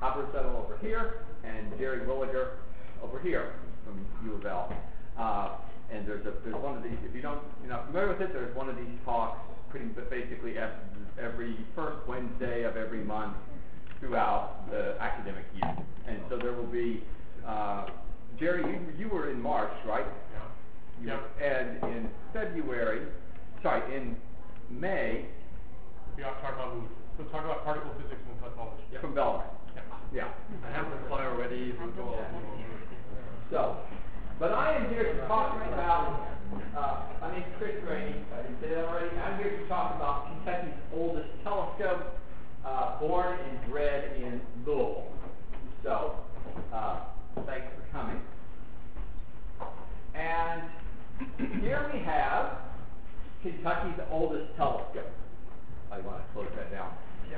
Albert Settle over here, and Jerry Williger over here from U of L. And there's one of these. If you're not familiar with it, there's one of these talks basically every first Wednesday of every month throughout the academic year. And so there will be, Jerry, you were in March, right? Yeah. And in May. We'll talk about particle physics and cosmology. Yeah. From Bellarmine. Yeah. I have the flyer already. So, but I am here to talk about, my name's Chris Graney, I didn't say that already. I'm here to talk about Kentucky's oldest telescope, born and bred in Louisville. So, thanks for coming. And here we have Kentucky's oldest telescope. I want to close that down. Yeah.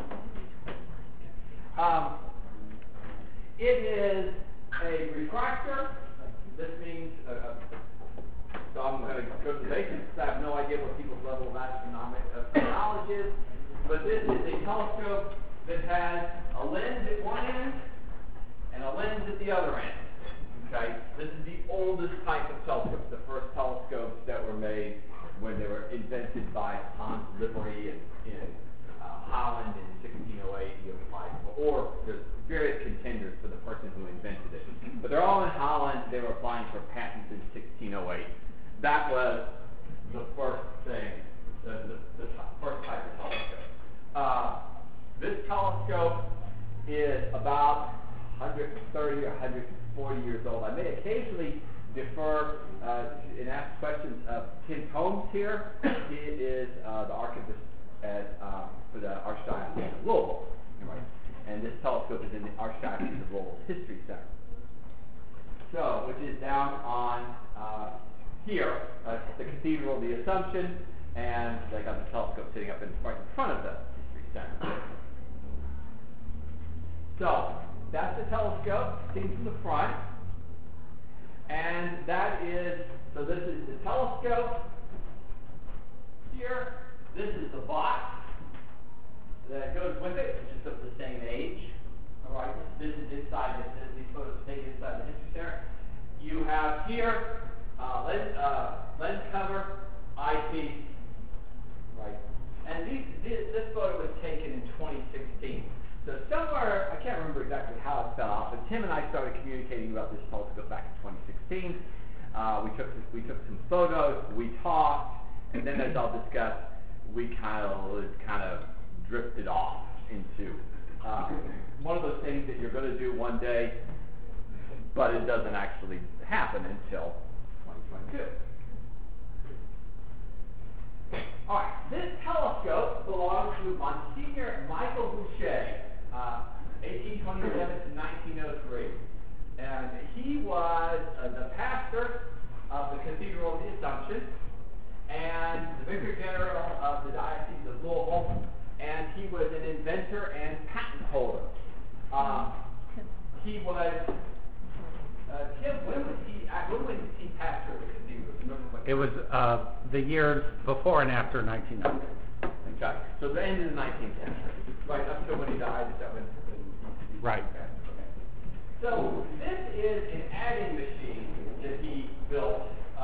It is a refractor. This means, so I'm going to go to the basics. I have no idea what people's level of astronomical knowledge is, but this is a telescope that has a lens at one end and a lens at the other end. Okay, this is the oldest type of telescope. The first telescopes that were made when they were invented by Hans Livery in Holland in 1608, or there's various contenders for the person who invented it. But they're all in Holland. They were applying for patents in 1608. That was the first thing, the first type of telescope. This telescope is about 130 or 140 years old. I may occasionally defer and ask questions of Tim Holmes here. He is the archivist for the Archdiocese of Louisville. Right? And this telescope is in the Archdiocese of Louisville's History Center. So, which is down on here, the Cathedral of the Assumption, and they got the telescope sitting up right in front of the History Center. So, that's the telescope, seen from the front. And that is, so this is the telescope here. This is the box that goes with it, which is of the same age. All right, this is inside, these photos taken inside the History Center. You have here lens cover, eyepiece, right? And this photo was taken in 2016. So somewhere, I can't remember exactly how it fell out, but Tim and I started communicating about this telescope back in 2016. We took some photos, we talked, and then as I'll discuss, we kind of drifted off into one of those things that you're going to do one day, but it doesn't actually happen until 2022. All right, this telescope belongs to Monsignor Michael Boucher, 1827 to 1903. And he was the pastor of the Cathedral of the Assumption and the Vicar General of the Diocese of Louisville, and he was an inventor and patent holder. He was, Tim, when was he pastor of the Cathedral? It was the years before and after 1900. Okay, so the end of the 19th century, right up to when he died. Is that when? Right. Okay. So this is an adding machine that he built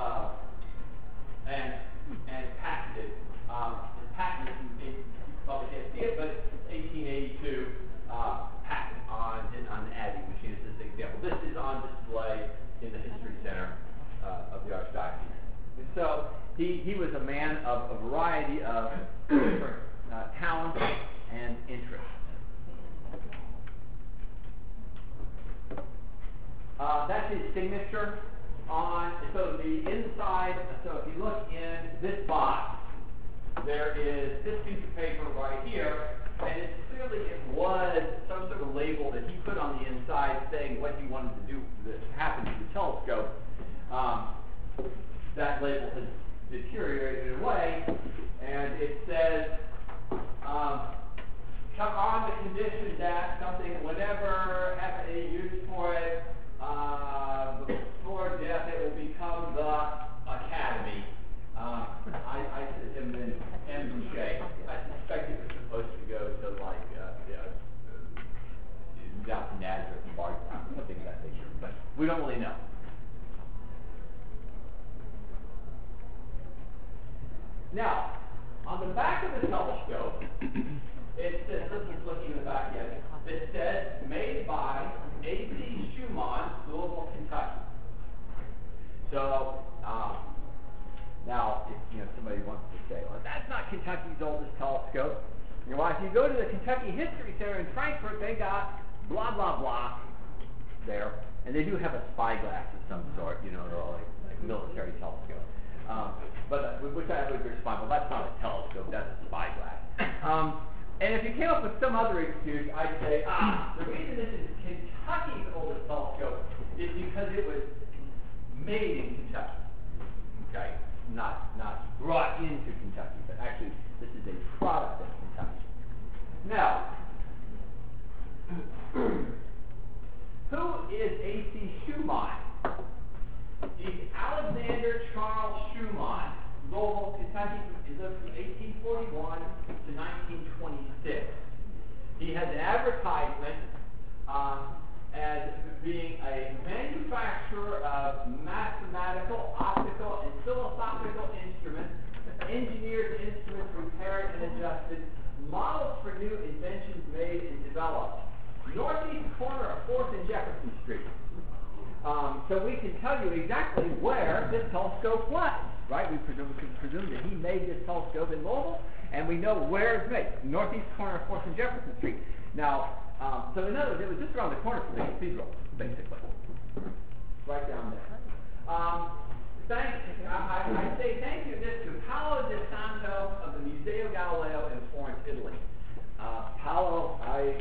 and patented. His patent, you probably can't see it, but it's 1882 patent on the adding machine. This is an example. This is on display in the History Center of the Archdiocese. So he was a man of a variety of different talents and interests. That's his signature on, so the inside, so if you look in this box, there is this piece of paper right here, and it was some sort of label that he put on the inside saying what he wanted to do to happen to the telescope. That label has deteriorated away, and it says, on the condition that something, whenever have a use for it, before death, it will become the Academy. I said him in M. Boucher. I suspect it was supposed to go to like We don't really know. Now, on the back of the telescope, it says, let's just look in the back yet. It says, made by A.C. Schumann, Louisville, Kentucky. So, now, if somebody wants to say, well, that's not Kentucky's oldest telescope. Well, if you go to the Kentucky History Center in Frankfurt, they got blah, blah, blah there. And they do have a spyglass of some sort, they're all like military telescope. Which I would respond, well, that's not a telescope, that's a spyglass. And if you came up with some other excuse, I'd say, the reason this is Kentucky's oldest telescope is because it was made in Kentucky. Okay? Not brought into Kentucky, but actually this is a product of Kentucky. Now, who is A.C. Schumann? He's Alexander Charles Schumann, Louisville, Kentucky. He lived from 1841 to 1926. He has an advertisement as being a manufacturer of mathematical, optical, and philosophical instruments, engineered instruments repaired and adjusted, models for new inventions made and developed. Northeast corner of 4th and Jefferson Street. So we can tell you exactly where this telescope was, right? We can presume that he made this telescope in Louisville, and we know where it's made, northeast corner of 4th and Jefferson Street. Now, so in other words, it was just around the corner from the cathedral, basically, right down there. I say thank you to Paolo De Santo of the Museo Galileo in Florence, Italy. Paolo, I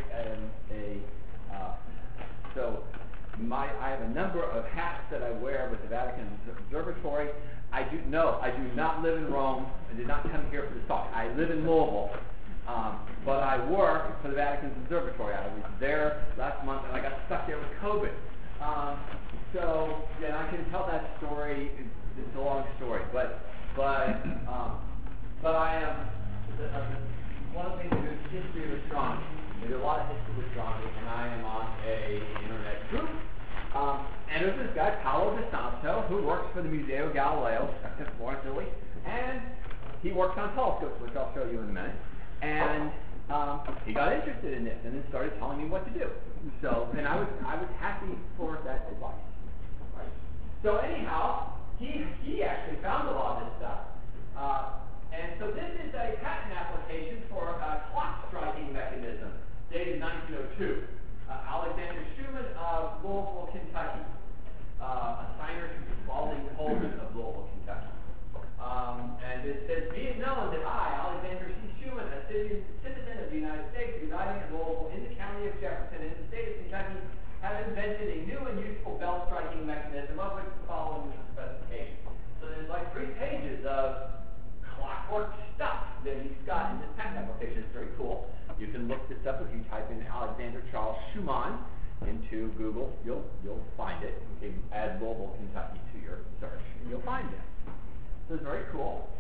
have a number of hats that I wear with the Vatican Observatory. I do not live in Rome. I did not come here for this talk. I live in Louisville, but I work for the Vatican's Observatory. I was there last month, and I got stuck there with COVID. So I can tell that story. It's a long story, but I am one of the things is history of astronomy. There's a lot of history of astronomy, and I am on a internet group. And there's this guy, Paolo De Santo, who works for the Museo Galileo in Florence, Italy, and he works on telescopes, which I'll show you in a minute. And he got interested in this, and then started telling me what to do. So, and I was happy for that advice. Right? So anyhow, he actually found a lot of this stuff. And so this is a patent application for a clock striking mechanism, dated 1902. Alexander Schumann of Louisville, Kentucky. A signer to Spalding Coleman of Louisville, Kentucky. And it says, be it known that I, Alexander C. Schumann, a citizen of the United States, residing in Louisville, in the county of Jefferson, in the state of Kentucky, have invented a new and useful bell striking mechanism, of which the following is the specification. So there's like 3 pages of clockwork stuff that he's got in this patent application. It's very cool. You can look this up if you type in Alexander Charles Schumann into Google. You'll find it. You can add Louisville, Kentucky to your search, and you'll find it. So it's very cool.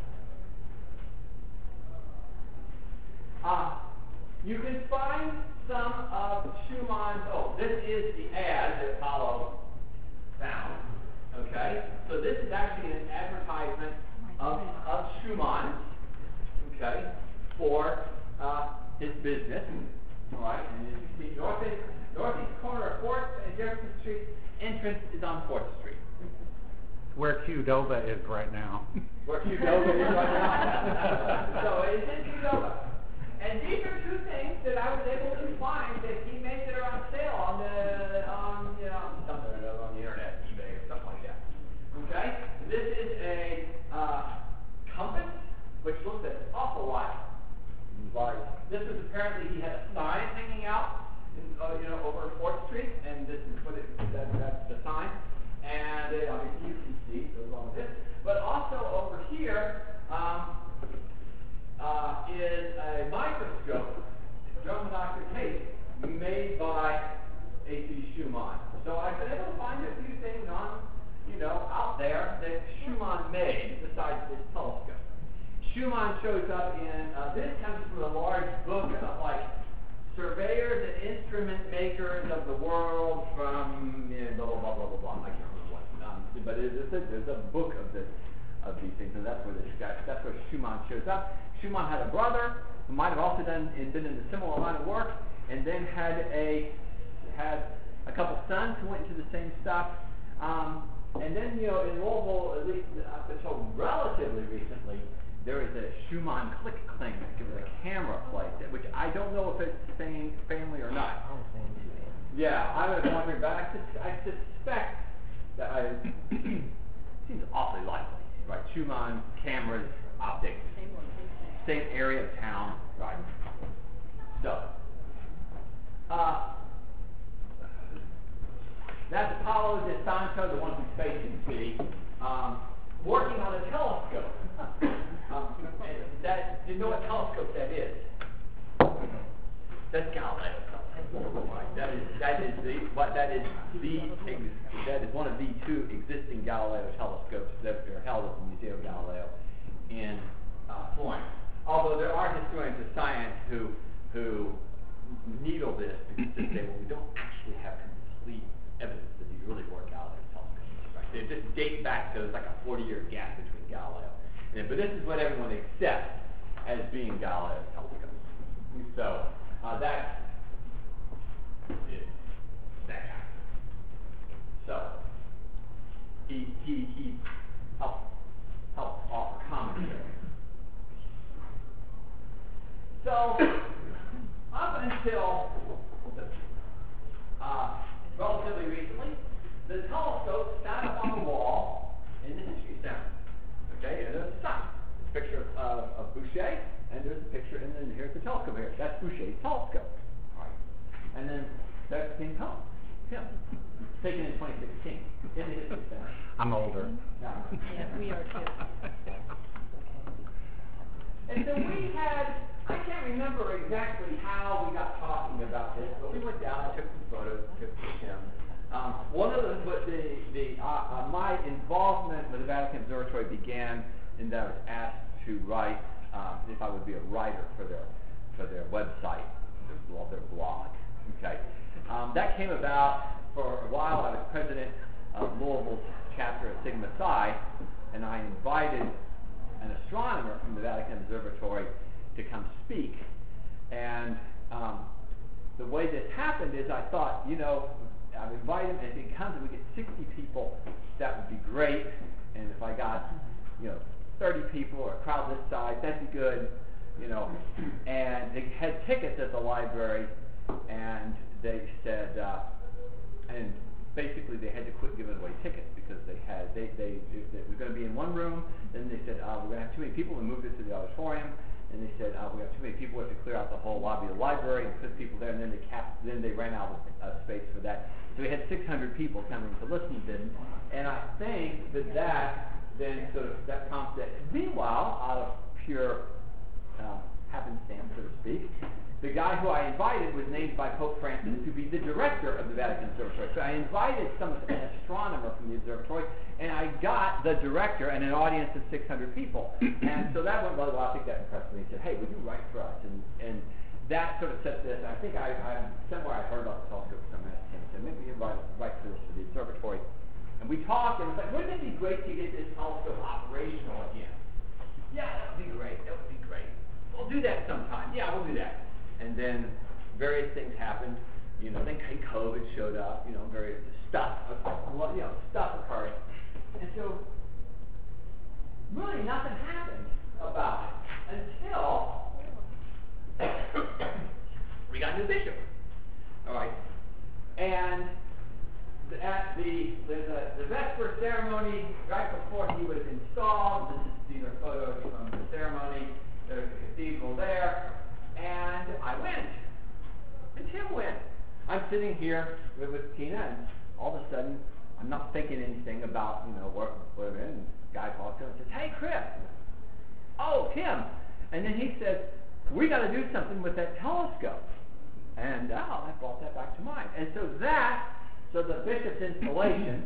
You can find some of Schumann's. This is the ad that Paolo found. Okay, so this is actually an advertisement of Schumann, okay, for his business. All right, and as you see, northeast corner of 4th and Jefferson Street, entrance is on 4th Street. Where Qdoba is right now. Where Qdoba is right now. So it's in Qdoba. And these are 2 things that I was able to find that he made that are on sale on the internet, eBay or something like that. Okay? This is a compass, which looks an awful lot like this. Is apparently he had a sign hanging out, over 4th Street, and this is what that's the sign. And obviously you can see goes along with this. But also over here is a microscope, Dromaeodoxy case, made by A.C. Schumann. So I've been able to find a few things out there that Schumann made besides this telescope. Schumann shows up in, this comes from a large book of surveyors and instrument makers of the world from blah, blah, blah, blah, blah, blah. but there's a book of these things, and that's where Schumann shows up. Schumann had a brother who might have also been in a similar line of work, and then had a couple sons who went into the same stuff. And then, in Louisville, at least up until relatively recently, there is a Schumann Click Clink, it was a camera place, which I don't know if it's the same family or not. Yeah, I was wondering, but I suspect that seems awfully likely, right? Schumann, cameras, optics, same area of town, right? So, that's Apollo de Santo, the one whose face you can see, working on a telescope. Do you know what telescope that is? That's Galileo telescope. Right. That is one of the two existing Galileo telescopes that are held at the Museo Galileo in Florence. Although there are historians of science who needle this because they say, well, we don't actually have complete evidence that these really were Galileo telescopes. Right? They just date back to, it's like a 40-year gap between Galileo. But this is what everyone accepts as being Galileo's telescope. So that is that guy. So he helped offer commentary. So up until relatively recently, the telescope sat up on the wall in the History Center. Okay, and there's a sign. There's a picture of Boucher, and there's a picture, and then here's the telescope here. That's Boucher's telescope. All right. And then that's King Kong, him, taken in 2016 in the History Center. I'm older. Yeah, we are too. And so we had, I can't remember exactly how we got talking about this, but we went down and took some photos, took him. One of my involvement with the Vatican Observatory began in that I was asked to write, if I would be a writer for their website, their blog. Okay, that came about for a while. I was president of Louisville's chapter of Sigma Psi, and I invited an astronomer from the Vatican Observatory to come speak. And the way this happened is I thought, I've invited him, and if he comes and we get 60 people, that would be great. And if I got, 30 people or a crowd this size, that'd be good, And they had tickets at the library, and they said, and basically they had to quit giving away tickets because they were going to be in one room. Then they said, we're going to have too many people. We moved it to the auditorium. And they said, we have too many people. We have to clear out the whole lobby of the library and put people there. And then they ran out of space for that. So we had 600 people coming to listen to this. And I think that then sort of that prompted. Meanwhile, out of pure happenstance, so to speak, the guy who I invited was named by Pope Francis to be the director of the Vatican Observatory. So I invited an astronomer from the observatory, and I got the director and an audience of 600 people. And so that went well. I think that impressed me. He said, hey, would you write for us? And that sort of set this. I think somewhere I heard about the telescope, so I asked him, said, maybe you write for this for the observatory. And we talked, and it was like, wouldn't it be great to get this telescope operational again? Yeah, that would be great. That would be great. We'll do that sometime. Yeah, we'll do that. And then various things happened. Then COVID showed up. Various stuff occurred. And so really nothing happened about it until we got a new bishop. All right. And at the Vesper ceremony, right before he was installed, these are photos from the ceremony. There's the cathedral there. And I went. And Tim went. I'm sitting here with Tina, and all of a sudden, I'm not thinking anything about, where we're in. And the guy walks up and says, hey, Chris. Oh, Tim. And then he says, we got to do something with that telescope. And I brought that back to mind. And so the bishop's installation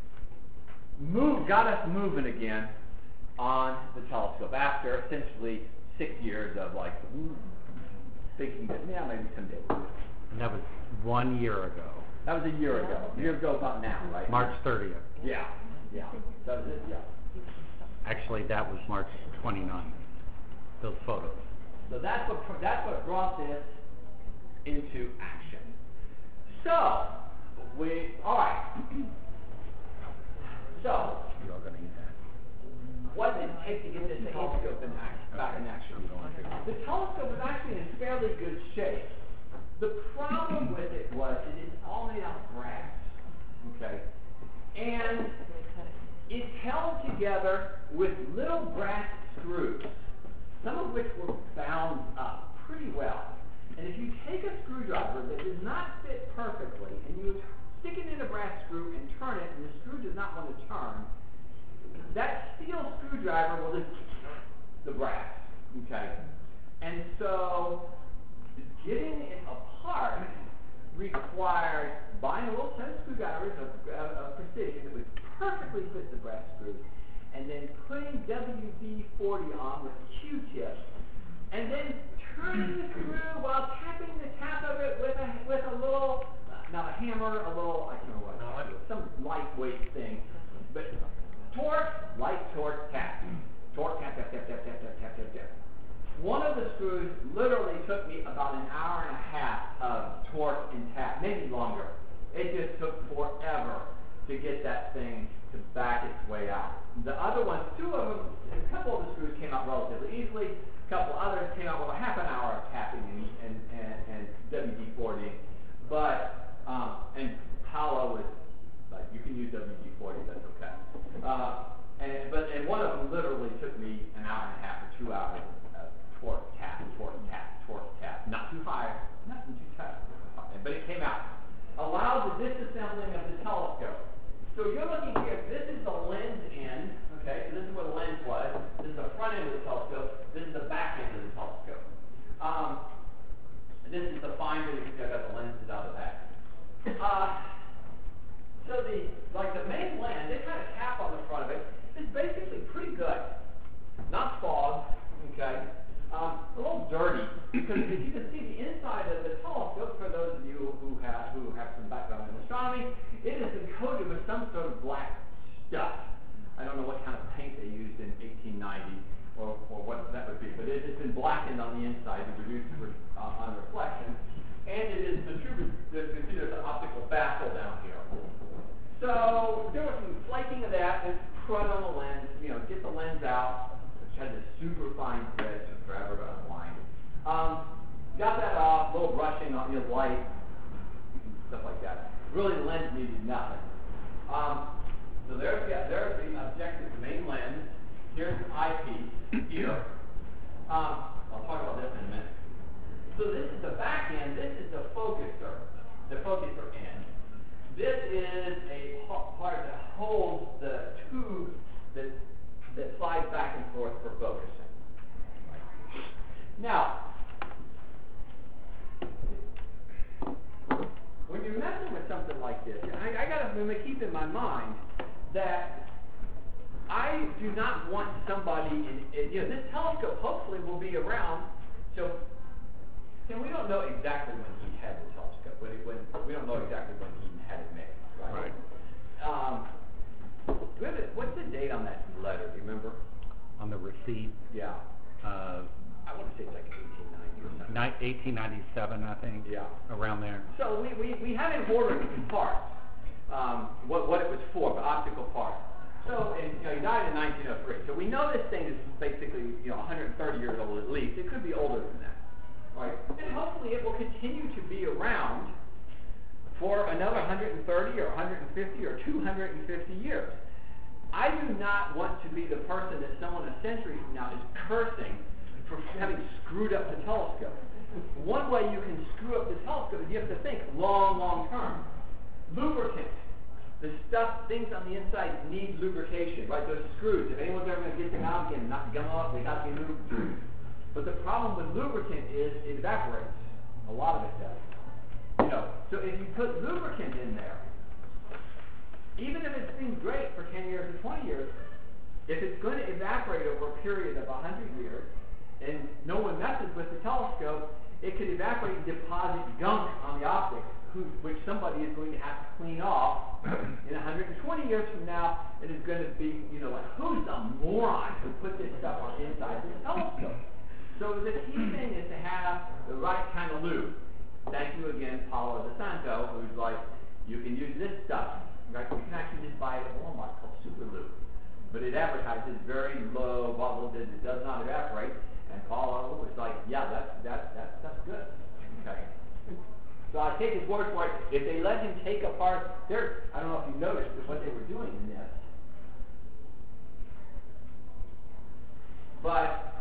got us moving again on the telescope after essentially 6 years of thinking that, maybe someday we'll do it. And that was 1 year ago. That was a year ago. A year ago about now, right? March 30th. Yeah. Yeah. That was it. Yeah. Actually, that was March 29th, those photos. So that's what brought this into action. So all right. So You're all going to eat that. what did it take to get this telescope back in action? The telescope was actually in fairly good shape. The problem with it was it is all made out of brass. Okay? And it's held together with little brass screws, some of which were bound up pretty well. And if you take a screwdriver that does not fit perfectly and you stick it in a brass screw and turn it, and the screw does not want to turn, that steel screwdriver will just the brass. Okay? And so getting it apart required buying a little set of screwdrivers of precision that would perfectly fit the brass screws, and then putting WD-40 on with a Q-tip, and then turning the screw while tapping the tap of it with a little, not a hammer, a little, I don't know what, some lightweight thing, but torque, light torque, tap. Torque, tap, tap, tap, tap, tap, tap, tap, tap, tap. One of the screws literally took me about an hour and a half of torque and tap, maybe longer. It just took forever to get that thing to back its way out. The other ones, two of them, a couple of the screws came out relatively easily. A couple others came out with a half an hour of tapping and WD-40. But, and Paolo was like, you can use WD-40, that's okay. And one of them literally took me an hour and a half or 2 hours of torque, tap, torque, tap, torque, tap. Not too high, nothing too tough, but it came out. Allowed the disassembling of the telescope. So you're looking here, this is the lens end, okay, so this is where the lens was. This is the front end of the telescope. This is the back end of the telescope. And this is the finder that you've got the lenses out of the back. So the main lens, they kind of cap on the front of it, is basically pretty good. Not fogged, okay. A little dirty, because if you can see the inside of the telescope, for those of you who have some background in astronomy, it has been coated with some sort of black stuff. I don't know what kind of paint they used in 1890 or what that would be, but it has been blackened on the inside to reduce on reflection. And it is the true, you can see there's an optical baffle down here. So there was some flaking of that, and put on the lens, get the lens out, which had this super fine thread, took forever to unwind. Got that off, a little brushing on the light, stuff like that. Really, the lens needed nothing. So there's the objective, the main lens. Here's the eyepiece here. I'll talk about this in a minute. So this is the back end. This is the focuser end. This is a part that holds the tube that slides back and forth for focusing. Now, when you're messing with something like this, I got to keep in my mind that I do not want somebody this telescope hopefully will be around. So, we don't know exactly when he had the telescope. We don't know exactly when he had it made, right? What's the date on that letter? Do you remember? On the receipt? Yeah. I want to say it's like 1890 or something. 1897, I think. Yeah. Around there. So we haven't ordered parts. What it was for, the optical part. So he died in 1903. So we know this thing is basically 130 years old at least. It could be older than that. Right? And hopefully it will continue to be around for another 130 or 150 or 250 years. I do not want to be the person that someone a century from now is cursing for having screwed up the telescope. One way you can screw up the telescope is you have to think long, long term. Lubricant. The things on the inside need lubrication, right? Those screws. If anyone's ever going to get them out again, knock them off, they got to be lubricated. But the problem with lubricant is it evaporates. A lot of it does. So if you put lubricant in there, even if it's been great for 10 years or 20 years, if it's going to evaporate over a period of 100 years, and no one messes with the telescope, it could evaporate and deposit gunk on the optics which somebody is going to have to clean off in 120 years from now, it is going to be, like, who's the moron who put this stuff on the inside this telescope? So the key thing is to have the right kind of lube. Thank you again, Paulo DeSanto, who's like, you can use this stuff. Right? You can actually just buy it at Walmart called Super Lube. But it advertises very low bubble, it does not evaporate. And Paulo was like, yeah, that's good. Okay. So I take his word for it. If they let him take apart I don't know if you noticed what they were doing in this. But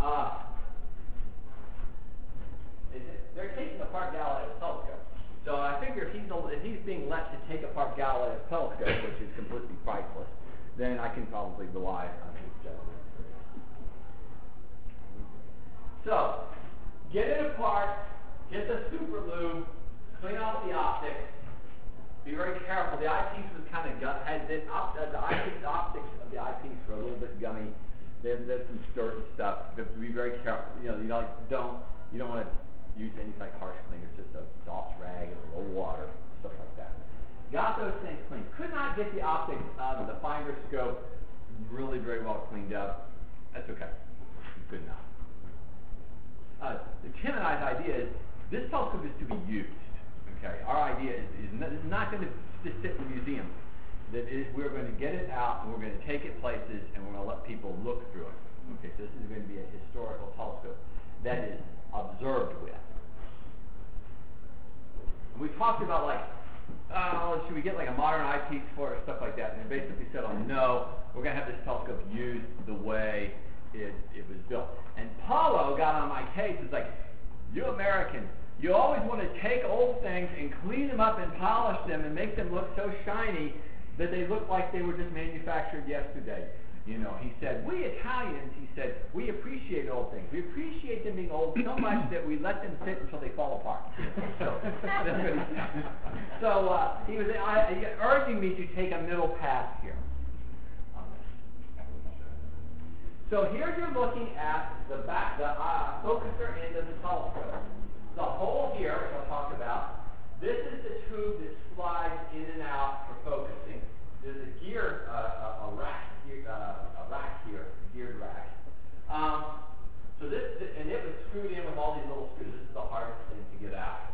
they're taking apart Galileo's telescope. So I figure if he's being let to take apart Galileo's telescope, which is completely priceless, then I can probably rely on his judgment. So, get it apart, get the super lube, clean off the optics, be very careful. The eyepiece was kind of the optics of the eyepiece were a little bit gummy. There's some dirt and stuff, but be very careful. You don't want to use any like harsh cleaner, just a soft rag and a little water, stuff like that. Got those things clean. Could not get the optics of the finder scope really very well cleaned up. That's okay. Good enough. Tim and I's idea is this telescope is to be used. Okay, our idea is not going to just sit in the museum. That is, we're going to get it out and we're going to take it places and we're going to let people look through it. Okay, so this is going to be a historical telescope that is observed with. And we talked about should we get like a modern eyepiece for it, stuff like that, and they basically said, no, we're going to have this telescope used the way it was built. And Paulo got on my case. It's like, you Americans, you always want to take old things and clean them up and polish them and make them look so shiny that they look like they were just manufactured yesterday. He said, we Italians, he said, we appreciate old things. We appreciate them being old so much that we let them sit until they fall apart. So, that's what he said. So he was urging me to take a middle path here on this. So here you're looking at the focuser end of the telescope. The hole here, which I'll talk about, this is the tube that slides in and out for focusing. There's a gear, a rack here, a geared rack. So this, and it was screwed in with all these little screws. This is the hardest thing to get out.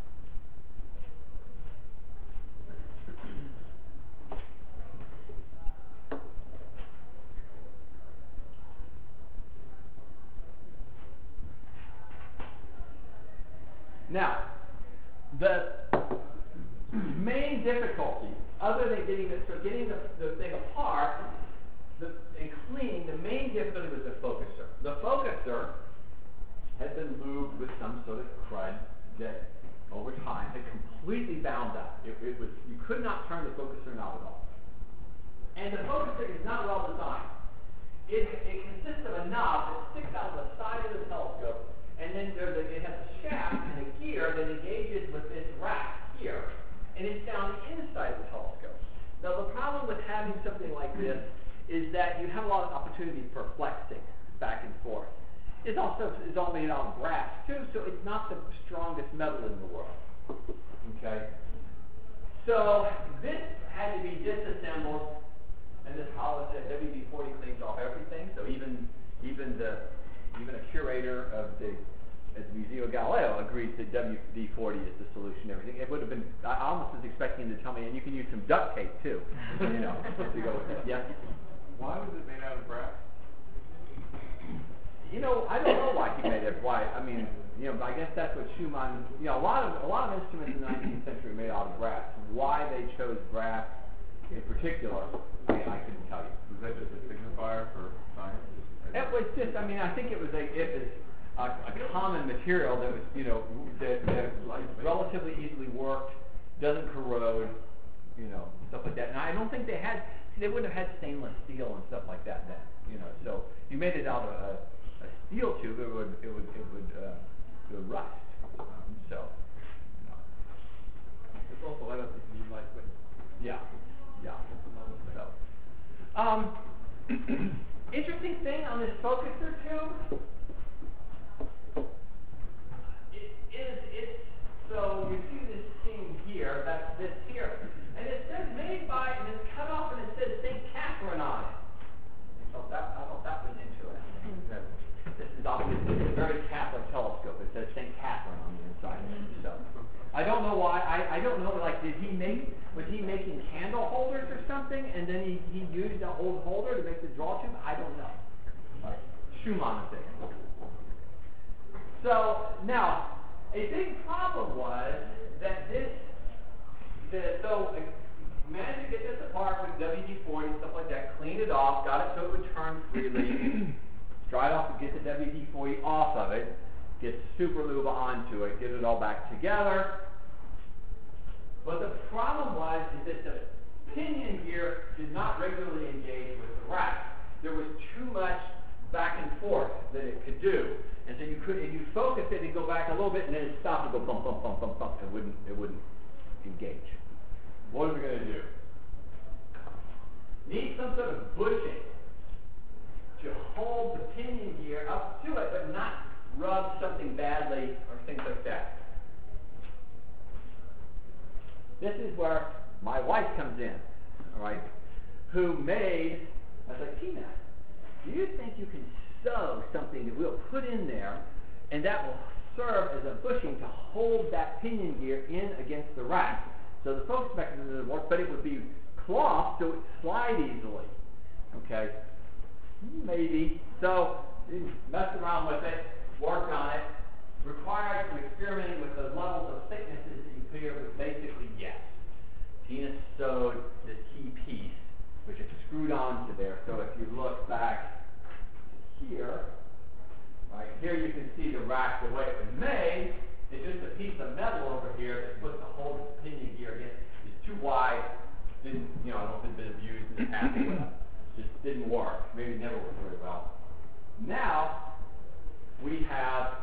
Now, the main difficulty, other than getting the thing apart and cleaning, the main difficulty was the focuser. The focuser had been lubed with some sort of crud that, over time, had completely bound up. You could not turn the focuser knob at all. And the focuser is not well designed. It consists of a knob that sticks out of the side of the telescope, and then it has a shaft and a gear that engages with this rack here, and it's down the inside of the telescope. Now, the problem with having something like this is that you have a lot of opportunity for flexing back and forth. It's all made out of brass, too, so it's not the strongest metal in the world. Okay? So this had to be disassembled, and this Holland said WD-40 cleans off everything, so even a curator at the Museo Galileo agrees that WD-40 is the solution to everything. It would have been, I almost was expecting him to tell me, and you can use some duct tape too, to go with it. Yes? Why was it made out of brass? I don't know why he made it. Why? I mean, I guess that's what Schumann. A lot of instruments in the 19th century were made out of brass. Why they chose brass in particular, I couldn't tell you. Was that just a signifier for science? It was just. I mean, I think it was a common material that was, that relatively easily worked, doesn't corrode, stuff like that. And I don't think they wouldn't have had stainless steel and stuff like that then, So you made it out of a steel tube, it would rust. It's also light up to be lightweight. Yeah. So, interesting thing on this focuser tube. So you see this seam was he making candle holders or something, and then he used an old holder to make the draw tube? I don't know. Schumann thing. So now, a big problem was that managed to get this apart with WD-40 and stuff like that, cleaned it off, got it so it would turn freely, dried off to get the WD-40 off of it, get super lube onto it, get it all back together. But the problem was is that the pinion gear did not regularly engage with the rack. There was too much back and forth that it could do. And so if you focus it, it'd go back a little bit, and then it'd stop and go bump, bump, bump, bump, bump. It wouldn't engage. What are we going to do? Need some sort of bushing to hold the pinion gear up to it, but not rub something badly or things like that. This is where my wife comes in, all right, who made, I was like, Tina, do you think you can sew something that we'll put in there, and that will serve as a bushing to hold that pinion gear in against the rack? So the focus mechanism would work, but it would be cloth, so it would slide easily. Okay? Maybe. So, messed around with it, worked on it, required some experimenting with the levels of thicknesses that you clear, but basically yes. Tina sewed the key piece, which is screwed onto there. So if you look back here, right here you can see the rack, the way it was made. It's just a piece of metal over here that's supposed to hold the pinion gear against. It's too wide. I don't know if it's been abused in the past, but just didn't work. Maybe it never worked very well. Now we have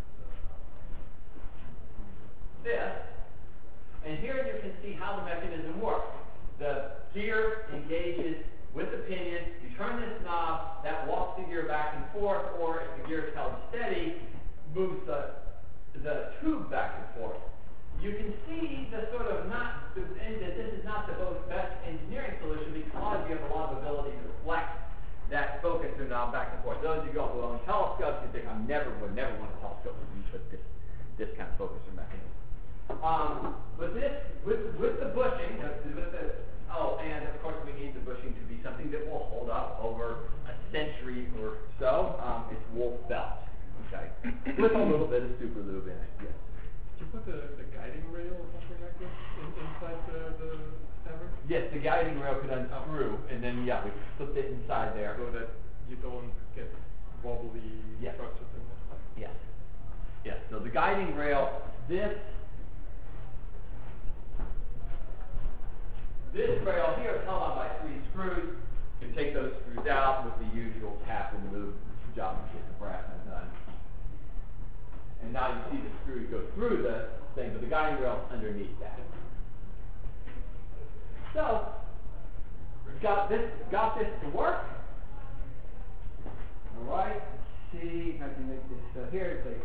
this, and here you can see how the mechanism works. The gear engages with the pinion. You turn this knob, that walks the gear back and forth, or if the gear is held steady, moves the tube back and forth. You can see the sort of and that this is not the most best engineering solution because you have a lot of ability to flex that focuser knob back and forth. Those of you who go on telescopes, you think I would never want a telescope with this kind of focuser mechanism. But this, with the bushing, and of course we need the bushing to be something that will hold up over a century or so. It's wolf felt, okay, with a little bit of super lube in it. Yes. Did you put the guiding rail or something like this inside the stammer? Yes, the guiding rail could unscrew, and then we slipped it inside there. So that you don't get wobbly struts or things like that. Yes. Yes. So the guiding rail, this rail here is held on by 3 screws. You can take those screws out with the usual tap and lube job to get the brass undone. And now you see the screws go through the thing, but the guiding rail is underneath that. So, we've got this to work. All right. Let's see if I can make this. So here's a.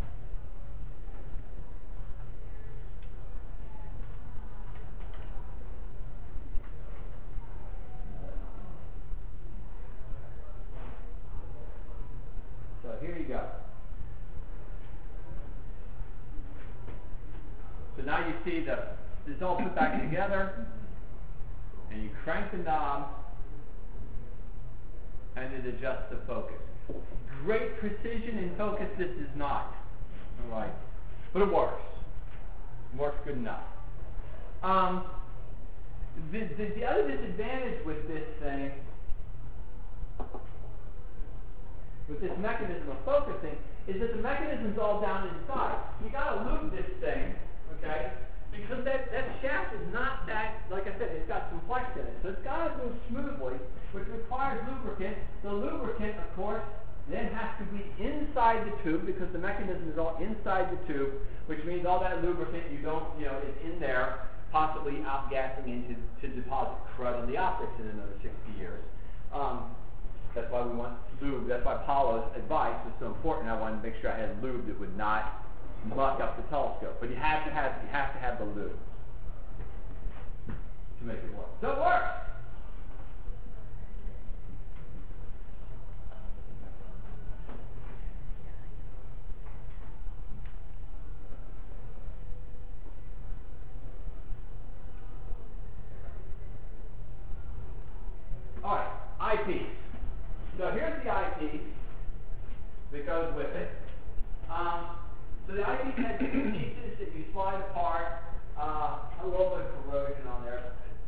So here you go. So now you see this all put back together, and you crank the knob, and it adjusts the focus. Great precision in focus, this is not. All right. But it works. It works good enough. The other disadvantage with this thing, with this mechanism of focusing, is that the mechanism's all down inside. You gotta lube this thing, okay? Because that shaft is not that, like I said, it's got some flex in it. So it's gotta move smoothly, which requires lubricant. The lubricant, of course, then has to be inside the tube because the mechanism is all inside the tube, which means all that lubricant is in there, possibly outgassing into to deposit crud on the optics in another 60 years. That's why we want lube. That's why Paolo's advice is so important. I wanted to make sure I had lube that would not muck up the telescope. But you have to have the lube to make it work. So it works. eyepiece. So here's the eyepiece that goes with it. So the eyepiece has two pieces that you slide apart. A little bit of corrosion on there.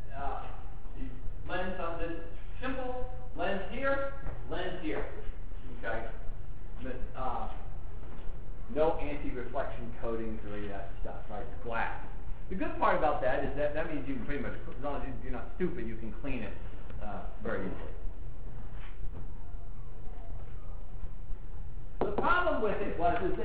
Lens on this simple lens here, okay? But, no anti-reflection coatings or any of that stuff, right? It's glass. The good part about that is that means you can pretty much, as long as you're not stupid, you can clean it very easily. The problem with it is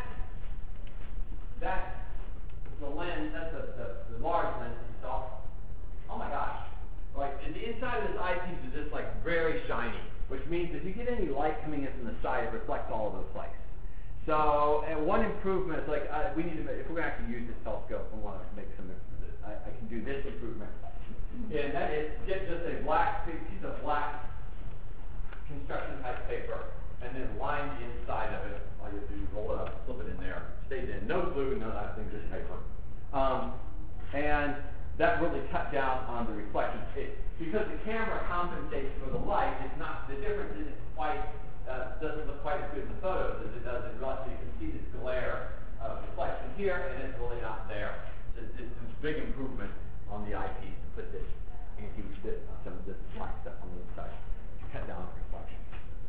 that the lens, that's the large lens that you saw. Oh my gosh. Right, and the inside of this eyepiece is just like very shiny, which means if you get any light coming in from the side, it reflects all over the place. So, and one improvement is like, we need to make, if we're going to actually use this telescope, we want to make some, I can do this improvement. And that is get just a piece of black construction type paper, and then line the inside of it. All you do is roll it up, slip it in there, stays in. No glue, no that thing, just paper. And that really cut down on the reflection. Because the camera compensates for the light, the difference isn't quite, doesn't look quite as good in the photos as it does in real life. So you can see this glare of reflection here, and it's really not there. It's a big improvement on the eyepiece to put this some of this black stuff on the inside to cut down on reflection.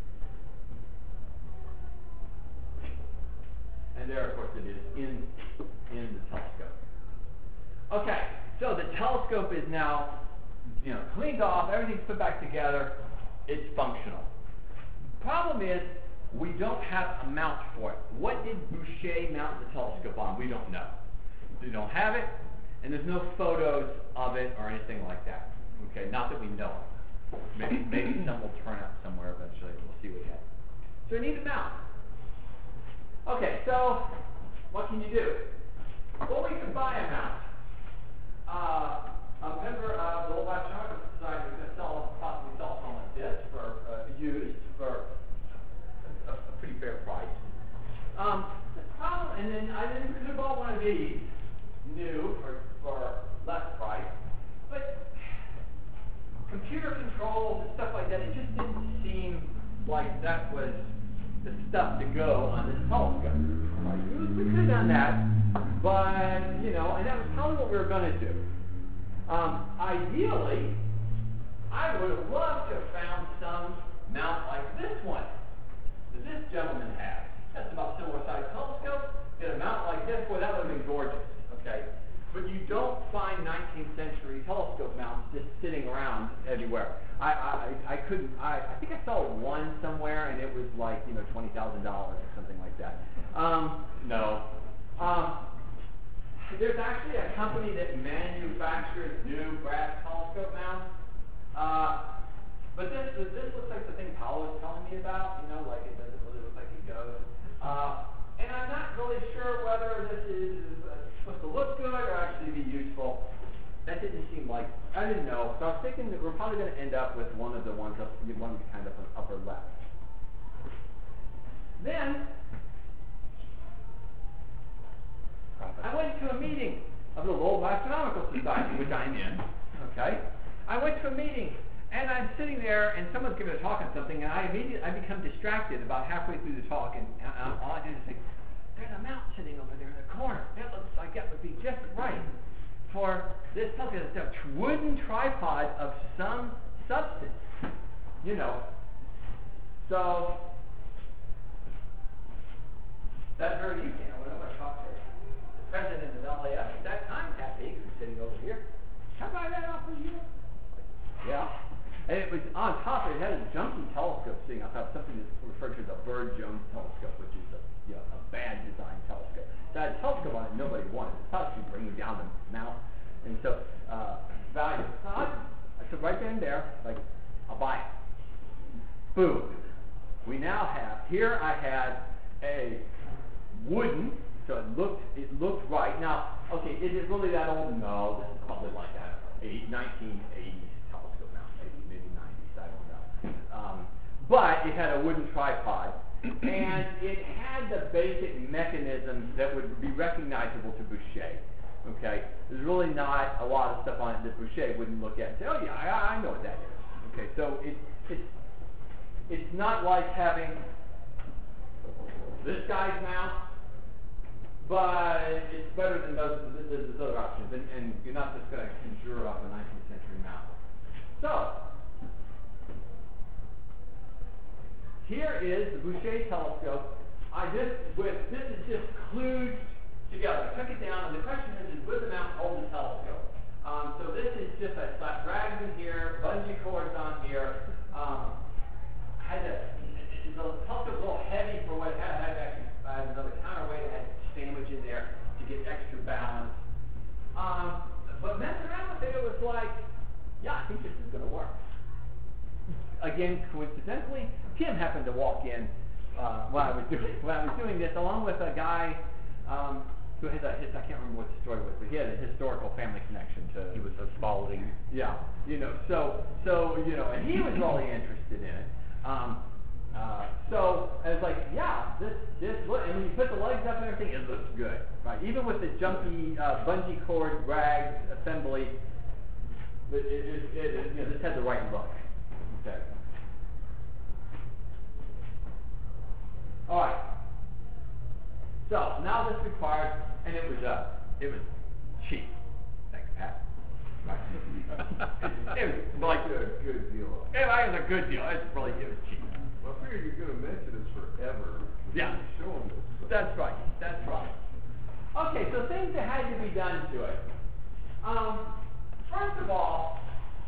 And there, of course, it is in the telescope. Okay, so the telescope is now, cleaned off. Everything's put back together. It's functional. Problem is, we don't have a mount for it. What did Boucher mount the telescope on? We don't know. We don't have it, and there's no photos of it or anything like that. Okay, not that we know of. Maybe some will turn up somewhere eventually. We'll see what we have. So we need a mount. Okay, so what can you do? Well, we can buy a mount. A member of the World Astronomical Society is going to possibly sell something like this used for a pretty fair price. And then I could have bought one of these new for less price, but computer controls and stuff like that, it just didn't seem like that was the stuff to go on this telescope. We could have done that, but, and that was probably what we were going to do. Ideally, I would have loved to have found some mount like this one that this gentleman has. That's about similar size telescope. Get a mount like this, boy, that would have been gorgeous, okay? But you don't find 19th century telescope mounts just sitting around everywhere. I think I saw one somewhere, and it was like, $20,000 or something like that. No. There's actually a company that manufactures new brass telescope mounts. But this looks like the thing Paolo was telling me about, like it doesn't really look like it goes. And I'm not really sure whether this is supposed to look good or actually be useful. That didn't seem like, I didn't know. So I was thinking that we're probably going to end up with one of the ones kind of on upper left. Then, I went to a meeting of the Lowell Astronomical Society, which I'm in, okay? I went to a meeting, and I'm sitting there, and someone's giving a talk on something, and I become distracted about halfway through the talk, and all I do is think, there's a mount sitting over there in the corner. That looks like that would be just right for this telescope. It's a wooden tripod of some substance, So, that very evening, I went over and talked to the president of LAF at that time, Pat Baker, who's sitting over here. Can I buy that off of you? Yeah. And it was on top, it had a junky telescope sitting on top, something that's referred to as a Bird-Jones telescope, which is a bad design telescope. So I had a telescope on it nobody wanted. It's possibly bringing down the mount. And so, value. So I said right then and there, I'll buy it. Boom. We now have, here I had a wooden, so it looked right. Now, okay, is it really that old? No, this is probably like that 1980s telescope mount, maybe 90s, I don't know. But it had a wooden tripod, and it had the basic mechanisms that would be recognizable to Boucher. Okay, there's really not a lot of stuff on it that Boucher wouldn't look at and say, oh yeah, I know what that is. Okay, so it's not like having this guy's mount, but it's better than those other options, and you're not just going to conjure up a 19th century mount. So, here is the Boucher telescope. This is just kludged together. I took it down, and the question is would the mount hold the telescope? So this is just a flat drags in here, bungee cords on here. The telescope was a little heavy for what it had. I had another counterweight. It had sandwich in there to get extra balance. But messing around with it, it was like, yeah, I think this is going to work. Again, coincidentally, Tim happened to walk in when I was doing this, along with a guy who has I can't remember what the story was, but he had a historical family connection to. He was a Spalding. Yeah, so and he was really interested in it. So I was like, yeah, this look, and when you put the legs up and everything, it looks good, right? Even with the junky bungee cord rags assembly, this had the right look. Okay. All right. So now this required, and it was cheap. Thanks, Pat. Right. It was like a good deal. It was a good deal. It was cheap. Well, I figure you're going to mention this forever. Yeah. Showing this. That's right. Okay, so things that had to be done to it. First of all,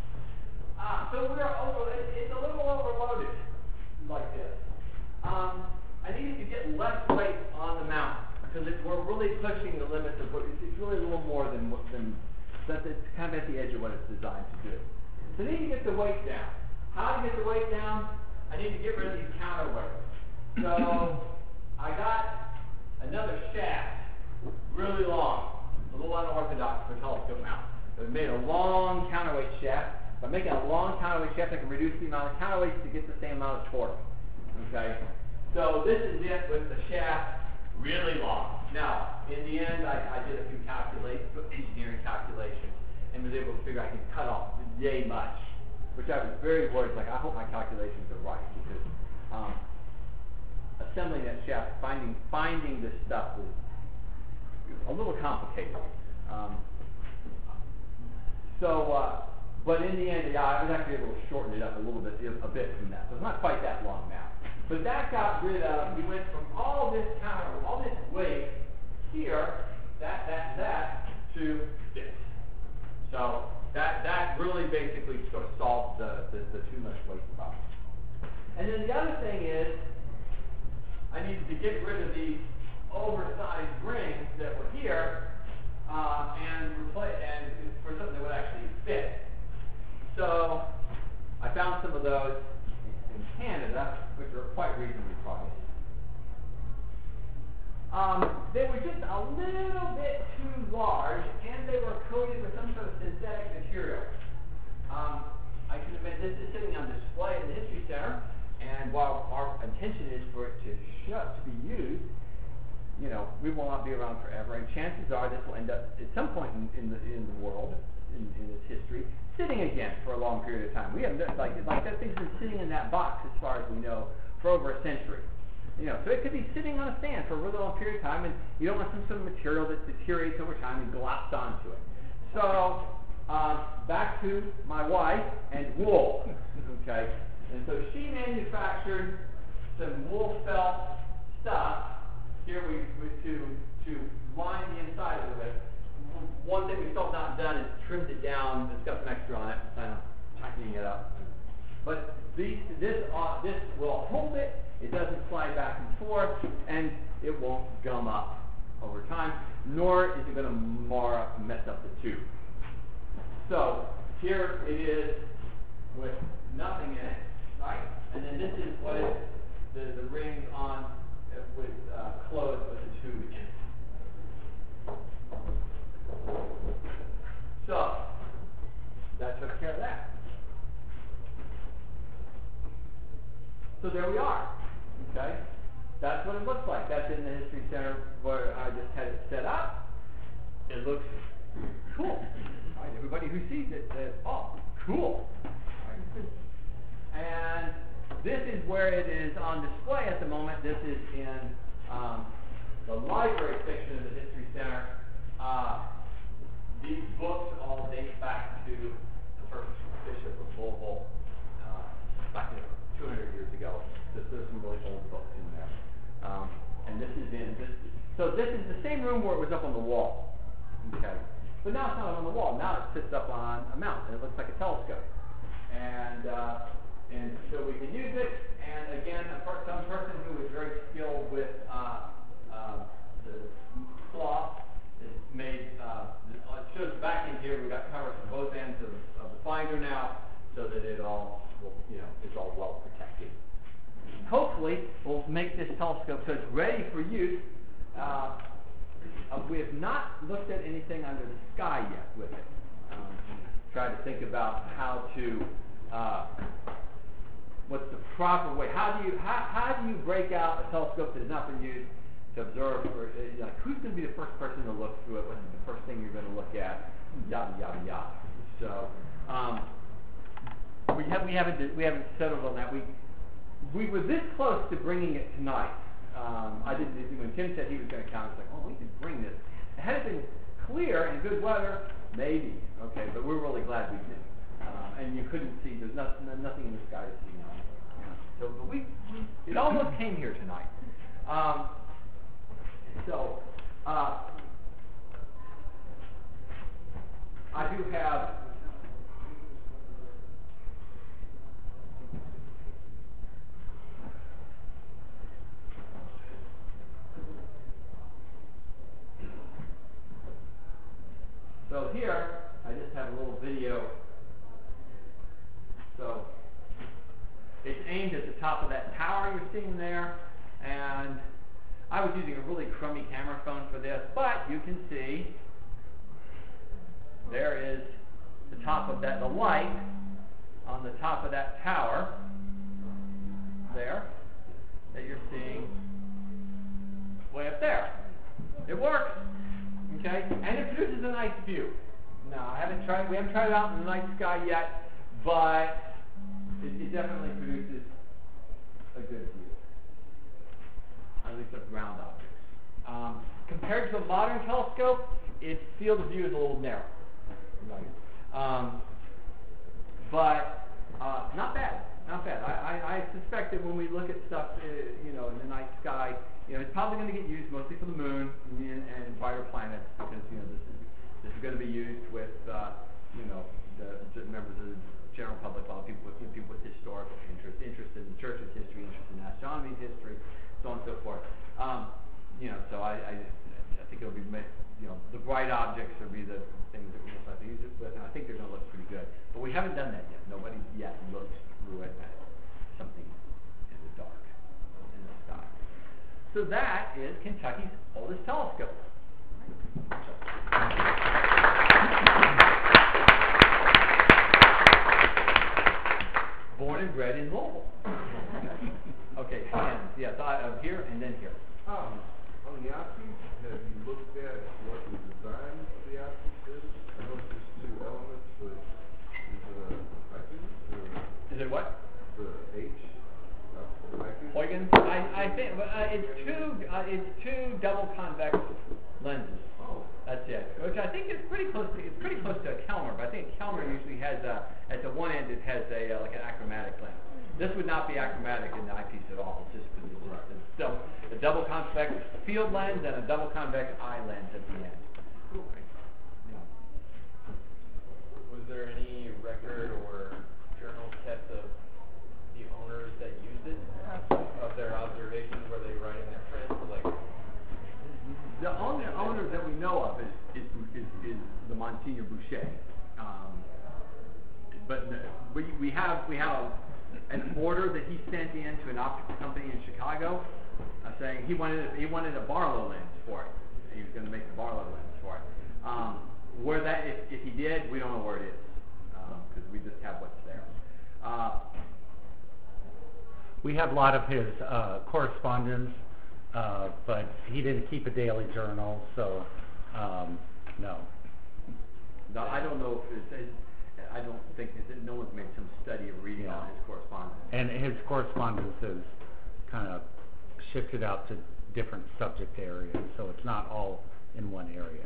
it's a little overloaded like this. I needed to get less weight on the mount because we're really pushing the limits of what it's really a little more than that. It's kind of at the edge of what it's designed to do. So I need to get the weight down. How to get the weight down? I need to get rid of these counterweights. So I got another shaft, really long, a little unorthodox for telescope mount. So I made a long counterweight shaft. By making a long counterweight shaft, I can reduce the amount of counterweights to get the same amount of torque. Okay? So this is it with the shaft really long. Now, in the end, I did a few engineering calculations and was able to figure I can cut off yay much, which I was very worried. Like, I hope my calculations are right because assembling that shaft, finding this stuff was a little complicated. But in the end, I was actually able to shorten it up a bit from that. So it's not quite that long now. But that got rid of, we went from all this weight here, that, to this. So that really basically sort of solved the too much weight problem. And then the other thing is, I needed to get rid of these oversized rings that were here, and for something that would actually fit. So I found some of those in Canada, which are quite reasonably priced. They were just a little bit too large, and they were coated with some sort of synthetic material. I can admit this is sitting on display in the History Center, and while our intention is for it to be used, we will not be around forever, and chances are this will end up at some point in the world, in its history, sitting again for a long period of time. We have like that thing's been sitting in that box as far as we know for over a century. So it could be sitting on a stand for a really long period of time, and you don't want some sort of material that deteriorates over time and glops onto it. So back to my wife and wool. Okay, and so she manufactured some wool felt stuff. Here to line the inside of it. One thing we still have not done is trimmed it down. It's got some extra on it, tightening it up. But this will hold it. It doesn't slide back and forth, and it won't gum up over time, nor is it going to mess up the tube. So here it is with nothing in it, right? And then this is what the rings on with closed with the tube in it. So that took care of that. So there we are. Okay, that's what it looks like. That's in the History Center where I just had it set up. It looks cool. Right? Everybody who sees it says, "Oh, cool." Right? this is where it is on display at the moment. This is in the library section of the History Center. These books all date back to the first bishop of Louisville, back 200 years ago. So there's some really old books in there. And this is in this. So this is the same room where it was up on the wall. Okay. But now it's not on the wall. Now it sits up on a mount, and it looks like a telescope. And so we can use it. And again, some person who is very skilled with the cloth is made. It shows back in here. We've got covers from both ends of the finder now, so that it all is all well protected. Hopefully, we'll make this telescope so it's ready for use. We have not looked at anything under the sky yet with it. Try to think about how to, what's the proper way? How do you break out a telescope that has not been used to observe? Or, like, who's going to be the first person to look through it? What's the first thing you're going to look at? Yada yada yada. So we haven't settled on that. We were this close to bringing it tonight. I didn't. When Tim said he was going to come, I was like, "Oh, we could bring this." Had it been clear and good weather, maybe. Okay, but we're really glad we did. And you couldn't see. There's nothing in the sky to see now. Yeah. So, but it almost came here tonight. I do have. So here, I just have a little video. So it's aimed at the top of that tower you're seeing there, and I was using a really crummy camera phone for this, but you can see there is the top of that, the light on the top of that tower there that you're seeing way up there. It works. Okay, and it produces a nice view. Now, we haven't tried it out in the night sky yet, but it definitely produces a good view, at least of ground objects. Compared to a modern telescope, its field of view is a little narrow. Right? But not bad. Not bad. I suspect that when we look at stuff, in the night sky, it's probably going to get used mostly for the moon and brighter planets, because this is going to be used with the members of the general public, a lot of people with historical interest in the church's history, interest in astronomy's history, so on and so forth. So I think it'll be the bright objects will be the things that we're most likely to use it with, and I think they're going to look pretty good. But we haven't done that yet. Nobody's yet looked through it at something in the dark in the sky. So that is Kentucky's oldest telescope. Born and bred in Louisville. Okay, hands. Yes, here and then here. On the optics, have you looked at what the design of the optics is? I know it's just two elements, but is it a Huygens or? Is it what? The H? Huygens? I think it's two double convex lenses. Oh. That's it. Which I think is pretty close to a Kelmer, but I think Kelmer usually has at the one end it has like an achromatic lens. This would not be achromatic in the eyepiece at all. It's just a double convex field lens and a double convex eye lens at the end. Cool. Yeah. Was there any record or journal kept of the owners that used it, of their observations? Were they writing their friends? Like, the owner that we know of is the Monsignor Boucher. But we have an order that he sent in to an optical company in Chicago, saying he wanted a Barlow lens for it. He was going to make the Barlow lens for it. Where that, if he did, we don't know where it is, because we just have what's there. We have a lot of his correspondence, but he didn't keep a daily journal, so no. No, I don't know if I don't think no one's made some study of reading on his correspondence. And his correspondence is kind of shifted out to different subject areas, so it's not all in one area.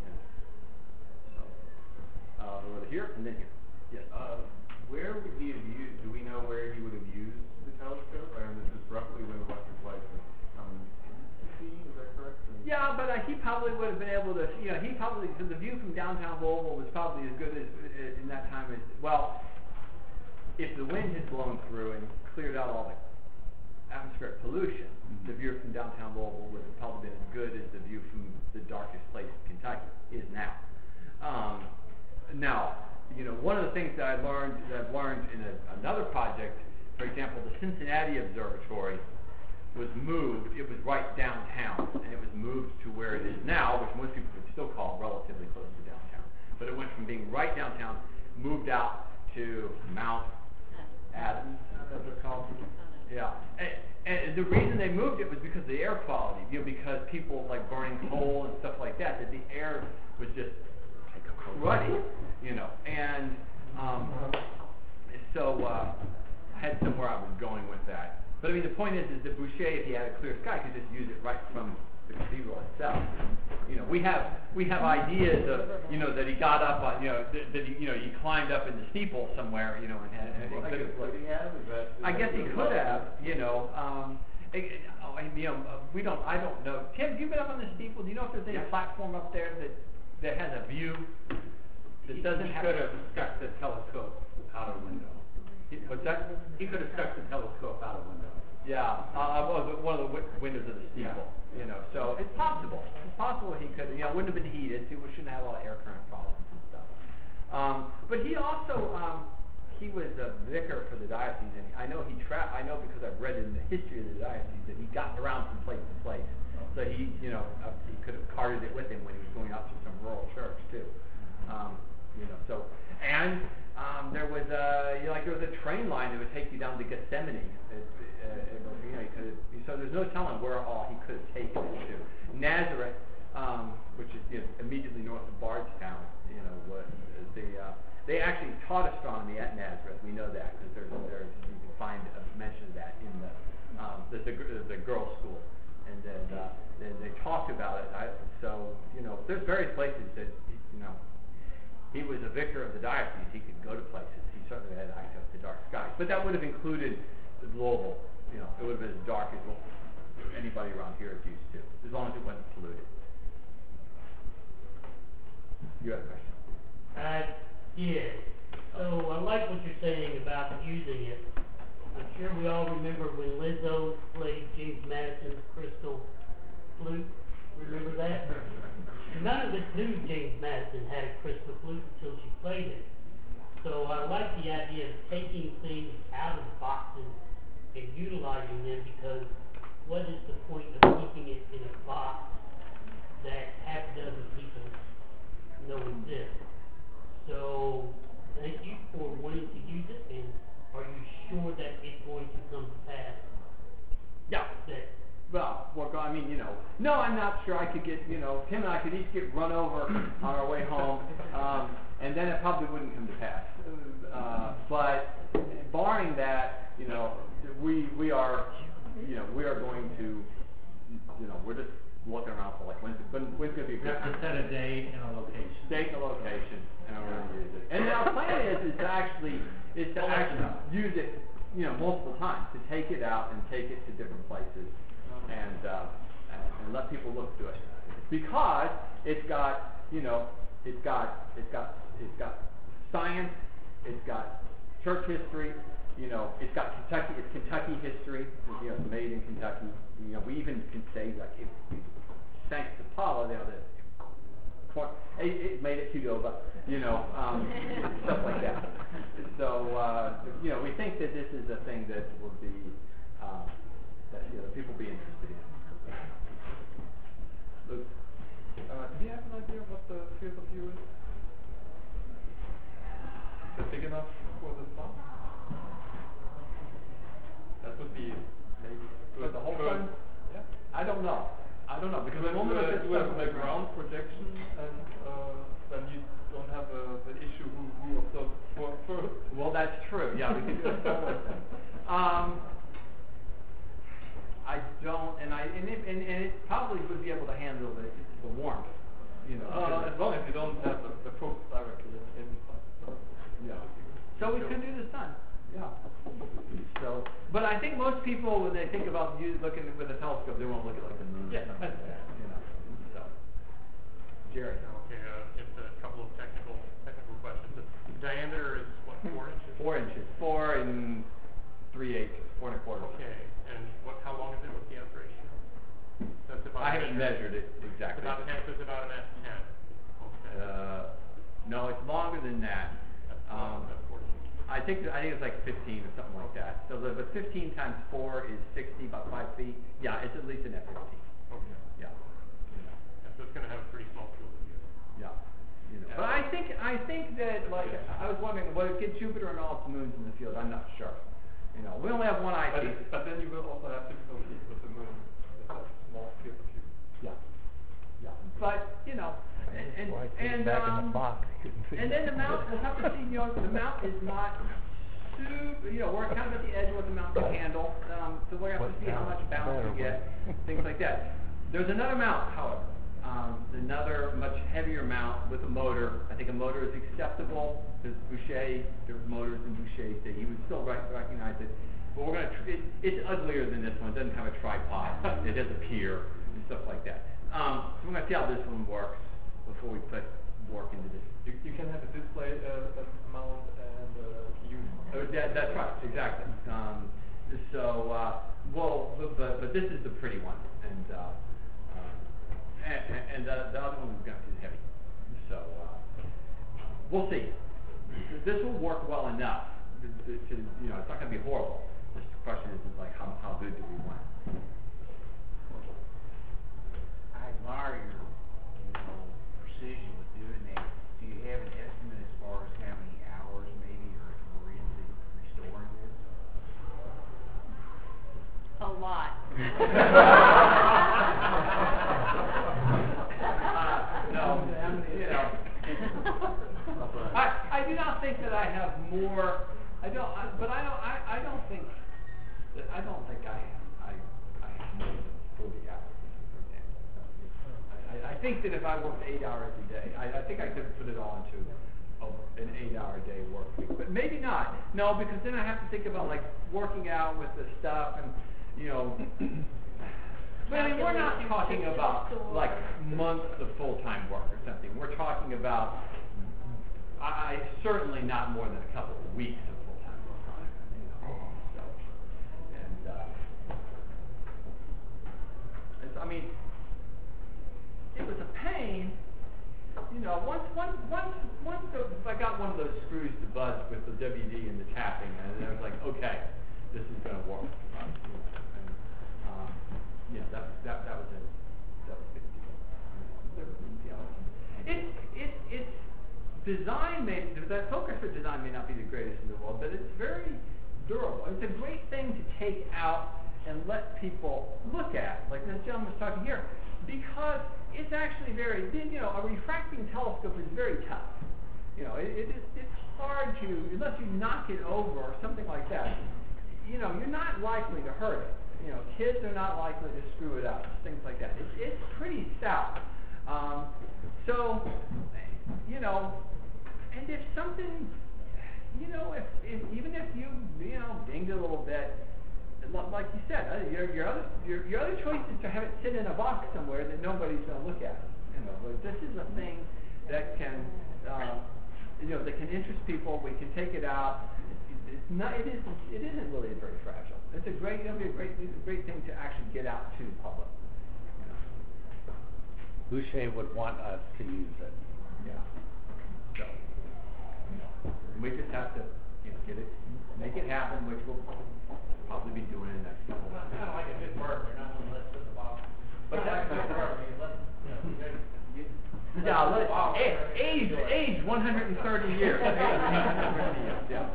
We'll go to here and then here. Yes. Where would he have used, do we know where he would have used the telescope? I mean, this is roughly when electric light was coming into the scene, is that correct? Yeah, but he probably would have been able to, he probably, because the view from downtown Louisville was probably as good as in that time as, well, if the wind had blown through and cleared out all the atmospheric pollution, the view from downtown Louisville would have probably been as good as the view from the darkest place in Kentucky is now. Now, one of the things that I've learned in another project, for example, the Cincinnati Observatory was moved. It was right downtown, and it was moved to where it is now, which most people would still call relatively close to downtown. But it went from being right downtown, moved out to Mount Adams, that's what it's called. Yeah, and the reason they moved it was because of the air quality. Because people like burning coal and stuff like that. That the air was just ruddy, and so I had somewhere I was going with that. But I mean, the point is that Boucher, if he had a clear sky, could just use it right from the cathedral itself. We have ideas of that he got up on that he climbed up in the steeple somewhere and Could he have? Is that, I guess he could have I don't know. Tim, have you been up on the steeple? Do you know if there's any platform up there that has a view that doesn't have? He could have stuck the telescope out a window. What's that? He could have stuck the telescope out a window. Yeah, one of the windows of the steeple. So it's possible. It's possible he could. It wouldn't have been heated, so we shouldn't have a lot of air current problems and stuff. But he also he was a vicar for the diocese, and I know because I've read in the history of the diocese that he got around from place to place. So he could have carted it with him when he was going out to some rural church too. There was a train line that would take you down to Gethsemane. So there's no telling where all he could have taken it to. Nazareth, which is immediately north of Bardstown, they actually taught astronomy at Nazareth. We know that because there's you can find a mention of that in the girls' school, and then they talked about it. There's various places that he was a vicar of the diocese. He could go to places. He certainly had access to dark skies, but that would have included Louisville. It would have been as dark as anybody around here is used to, as long as it wasn't polluted. You have a question? Yeah. So I like what you're saying about using it. I'm sure we all remember when Lizzo played James Madison's Crystal Flute. Remember that? None of us knew James Madison had a crystal flute until she played it. So I like the idea of taking things out of boxes and utilizing them, because what is the point of keeping it in a box that half a dozen people know exists? So thank you for wanting to use it, and are you sure that it's going to come to pass? Yeah. No, I'm not sure. I could get, Tim and I could each get run over on our way home, and then it probably wouldn't come to pass. But barring that, we are going to, we're just looking around for when's going to be a You good have to time. set a date and a location. Date and a location, and we're going to use it. And our plan is to actually use it, multiple times, to take it out and take it to different places, and let people look through it, because it's got science, it's got church history, it's got Kentucky history, it's made in Kentucky. We even can say thanks to Paula, it made it Qdoba, stuff like that. So we think that this is a thing that will be that people will be interested in. Luke. Do you have an idea of what the field of view is? Is it big enough for the sun? That would be maybe For the whole sun? Yeah. I don't know because the moment of this you have a ground projection, and then you don't have the issue who observes first. Well, that's true. Yeah, we can do a solar thing. I don't, and it probably would be able to handle the warmth, you know. As long as you don't have the probe directly inside. Yeah. So we could do the sun. Yeah. So, but I think most people, when they think about looking with a telescope, they won't look at like the moon. Yeah. Or something like that, you know. So, Jerry. Okay, just a couple of technical questions. The diameter is what, 4 inches? 4 inches. 4 and 3/8, 4 and a quarter. Okay, and how long is it? What's the operation? That's about. I haven't measured it It's exactly. about 10. So it's about an F10. Okay. No, it's longer than that. That's 40. I think it's like 15 or something like that. So, but 15 times 4 is 60, about 5 feet. Yeah, it's at least an F-15. Okay. Yeah. Yeah, so it's going to have a pretty small field of view. Yeah. But I think that, like, I was wondering, will it get Jupiter and all its moons in the field? I'm not sure. You know, we only have one eyepiece. But then you will also have difficulties with the moon. It's a small field of view. Yeah. Yeah. But, you know, and then the mount, we'll have to see, you know, the mount is not super, you know, we're kind of at the edge of what the mount can handle. So we're going to have to see how much bounce we get, things like that. There's another mount, however. Another much heavier mount with a motor. I think a motor is acceptable because Boucher, there are motors in Boucher, so he would still recognize it. But we're going to, it's uglier than this one. It doesn't have a tripod. It has a pier and stuff like that. So we're going to see how this one works before we put work into this. You can have a display mount and use. That's right, exactly. But this is the pretty one, and the other one we've got is heavy. So we'll see. This will work well enough. You know, it's not going to be horrible. The question is like how good do we want it? I admire your precision with doing that. Do you have an estimate as far as how many hours maybe or forensic restoring this? A lot. No, you know. I do not think that I have more. I don't think I have more than 40 hours, for example. I think that if I worked 8 hours a day, I think I could put it all into an 8-hour day work week. But maybe not. No, because then I have to think about like working out with the stuff and, you know. But I mean, we're not talking about like months of full-time work or something. We're talking about certainly not more than a couple of weeks of full-time work on it. You know, so, and I mean, it was a pain. You know, once I got one of those screws to buzz with the WD and the tapping, and I was like, okay, this is going to work. Yeah, that was a big deal. It's design that focused design may not be the greatest in the world, but it's very durable. It's a great thing to take out and let people look at, like this gentleman was talking here, because it's actually very, you know, a refracting telescope is very tough. You know, it's hard to, unless you knock it over or something like that, you know, you're not likely to hurt it. You know, kids are not likely to screw it up, things like that. It's pretty stout. So, you know, and if something, you know, if even if you know, dinged it a little bit, like you said, your other choice is to have it sit in a box somewhere that nobody's going to look at. You know, but this is a thing that can, you know, that can interest people. We can take it out. It isn't really very fragile. It'll be a great thing to actually get out to the public. You know. Boucher would want us to use it. Yeah. So, you know, we just have to, you know, make it happen, which we'll probably be doing in the next couple of months. Kind of like a good burger, not one let's put the box. But that's good burger. Age 130 years. Age 130 years. Yeah.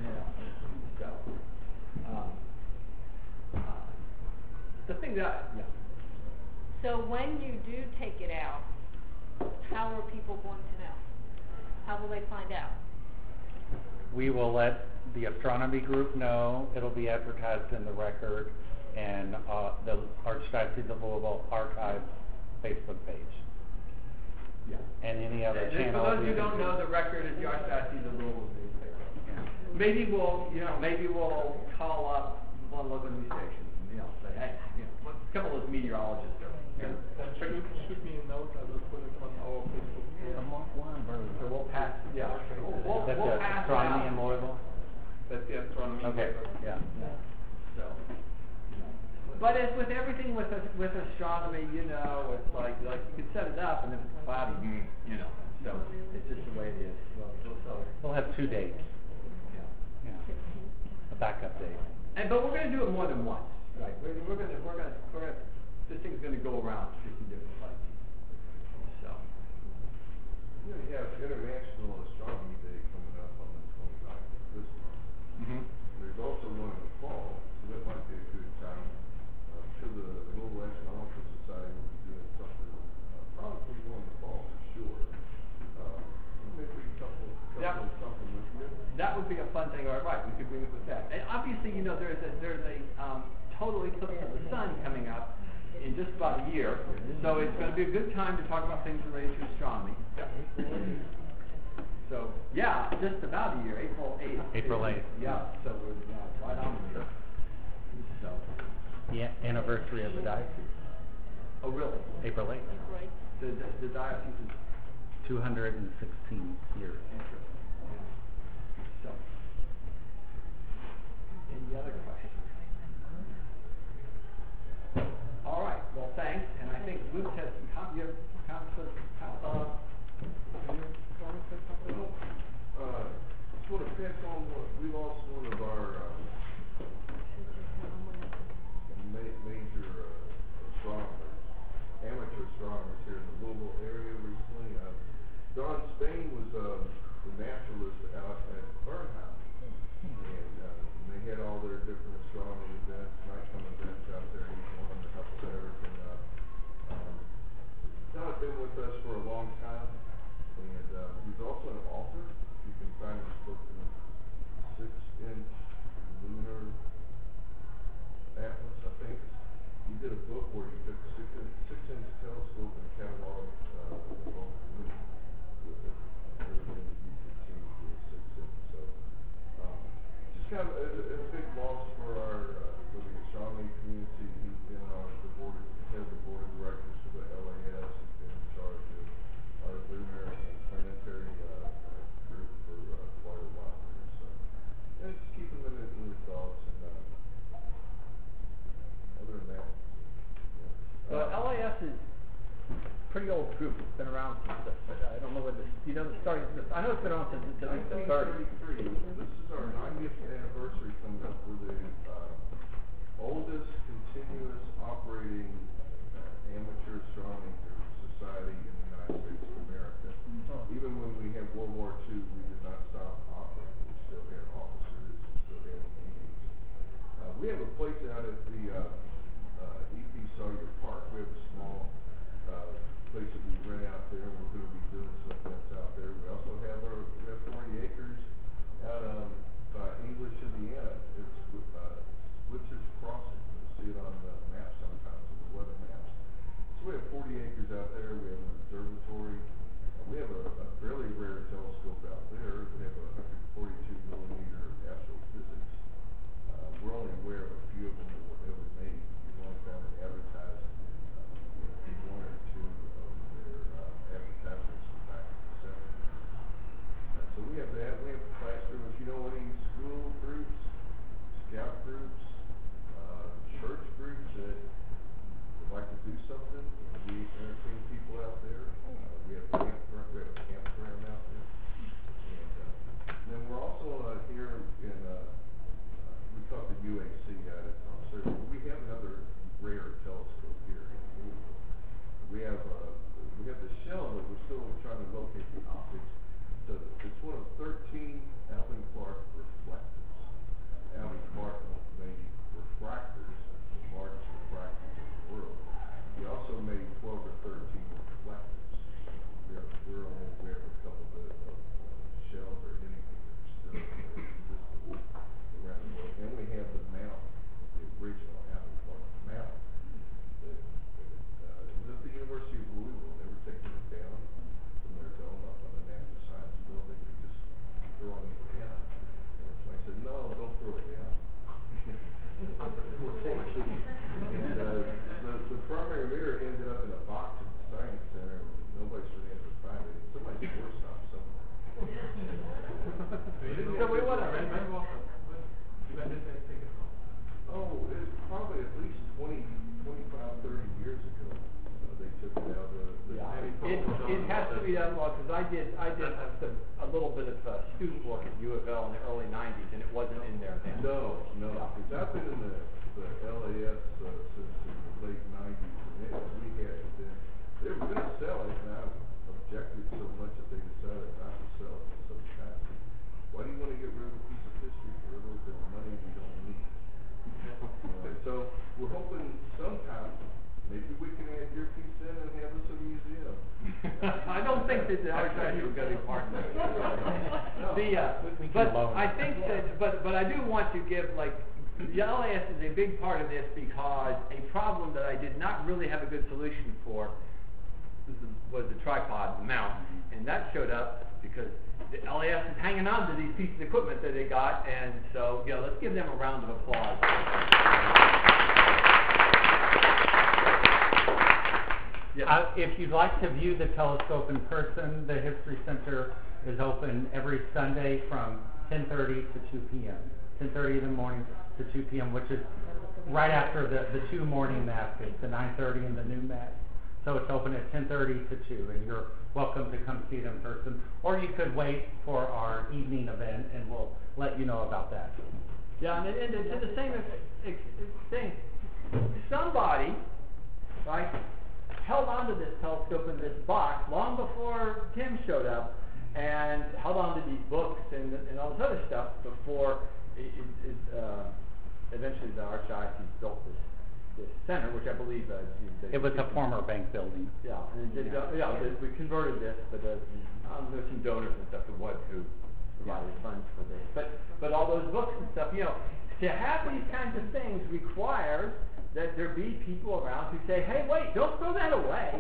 The thing that, yeah. So when you do take it out, how are people going to know? How will they find out? We will let the astronomy group know. It'll be advertised in the Record and the Archdiocese of Louisville Archives Facebook page. Yeah. And any other For channel. those who don't know, the Record is the Archdiocese of Louisville's newspaper. Yeah. Maybe we'll call up one of the local news stations and, say, hey, a couple of those meteorologists And shoot me a note, I will put it on our Facebook page. So we'll pass, we'll That's pass astronomy in out. Louisville? That's the astronomy. Okay, yeah. So, but as with everything with astronomy, it's like you can set it up and if it's cloudy, so it's just the way it is. We'll have 2 dates, Yeah. a backup date. But we're going to do it more than once, right? We're going to this thing's going to go around 50 different places. So. You have International Astronomy Day coming up on the 29th of this month. Mm-hmm. There's also one in the fall, so that might be a good time. I'm sure the Global Astronomical Society will be doing something, probably one in the fall for sure. Maybe a couple something with you. That would be a fun thing, all right, we could bring it with that. And obviously, there's a total eclipse of the sun coming up in just about a year, so it's going to be a good time to talk about things related to astronomy. So, just about a year, April 8th. April 8th. Yeah, so we're right on the year. So. The anniversary of the diocese, Oh, really? April 8th. Right. The diocese is 216 years. interesting. Yeah. So. Any other questions? All right. Well, thanks. And I think Luke has some comments. Just want to pass on we lost one of our major astronomers, amateur astronomers here in the Louisville area recently. Don Spain was the naturalist out at Burnhouse, and they had all their different astronomy events, nighttime events out there. He was one of the helped set everything up. Don had been with us for a long time, and he's also an author. You can find his book in 6-inch lunar atlas, I think. He did a book where he took a 6-inch telescope and cataloged the moon with it. Everything that you could see was 6-inch. So, just kind of a big loss for for the astronomy community. He's been on the board, head of the board of directors for the LAS. He's been in charge of our lunar and planetary group for quite a while here. So, just keeping them in your thoughts. And other than that, The LAS is a pretty old group. It's been around since I don't know whether the starting. I know it's been around since the 30s. 1933. This is our 90th anniversary coming up. We're the oldest continuous operating amateur astronomy society in the United States of America. Even when we had World War II, we did not stop operating. We still had officers, we still had meetings. We have a place out at the EP Sawyer Park. We have a small place that we rent out there. We're going to be doing some events out there. We also have 40 acres out by English, Indiana. It's Switzer's Crossing. You'll see it on the maps sometimes, the weather maps. So we have 40 acres out there. We have an observatory. We have a fairly rare telescope out there. We have a 142 millimeter astrophysics. We're only aware of a few of them that were ever made. We've only found an advertisement in one or two of their advertisements from back in the 70s. So we have that. We have at U of L in the early 90s, and it wasn't in there then. No, because I've been in the LAS since the late 90s, and we had it then. They were going to sell it, and I objected so much that they decided not to sell it. So why do you want to get rid of a piece of history for a little bit of money we don't need? So we're hoping sometime maybe we can add your piece in and have us a museum. I don't think that the archives are going to be part of it. But I think that, but I do want to give, like, the LAS is a big part of this because a problem that I did not really have a good solution for was the tripod, the mount, and that showed up because the LAS is hanging on to these pieces of equipment that they got, and so, yeah, let's give them a round of applause. Yeah. If you'd like to view the telescope in person, the History Center is open every Sunday from 10:30 to 2 p.m. 10:30 in the morning to 2 p.m., which is right after the two morning masses, the 9:30 and the noon mass. So it's open at 10:30 to 2, and you're welcome to come see it in person. Or you could wait for our evening event, and we'll let you know about that. Yeah, and it's the same thing. Somebody, right, held onto this telescope in this box long before Tim showed up, and held on to these books and all this other stuff before eventually the Archdiocese built this center, which I believe it was a former bank building. Yeah, and we converted this, but there's some donors and stuff who provided funds for this. But all those books and stuff, to have these kinds of things requires that there be people around who say, hey, wait, don't throw that away,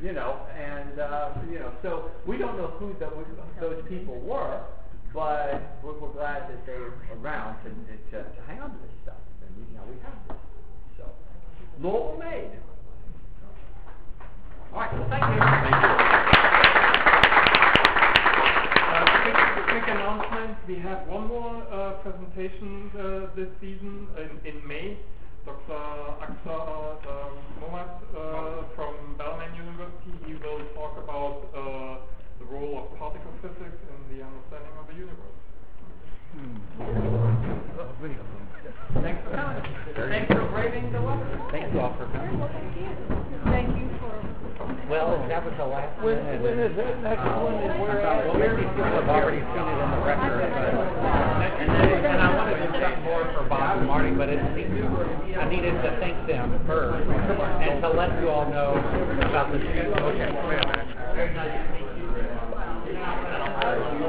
so we don't know who those people were, but we're glad that they're around to hang on to this stuff, and we have this. So, Lowell made. All right, well, thank you. Quick announcement. We have one more presentation this season in May. Dr. Akhtar Mohammad from Balmain University. He will talk about the role of particle physics in the understanding of the universe. Thanks for coming. Thanks for braving the weather. Thank you all for coming. Thank you for. Well, that was the last one. When is it? Next one is where Well, maybe people have already seen it in the record. And I wanted to say more for Bob and Marty, but I needed to thank them first and to let you all know about the